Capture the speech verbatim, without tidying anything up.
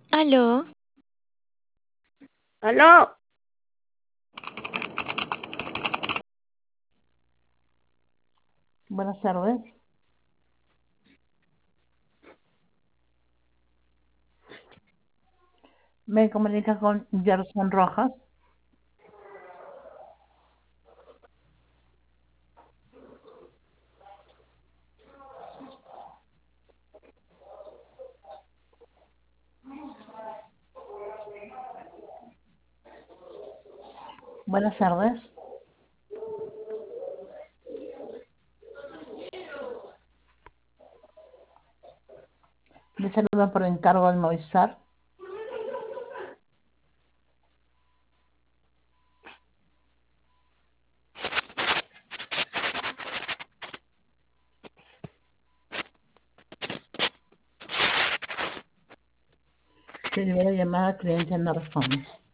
Aló, Aló, Buenas tardes. Me comunica con Gerson Rojas. Buenas tardes. Le saludo por encargo del Movistar. Se le ve la llamada, cliente no responde.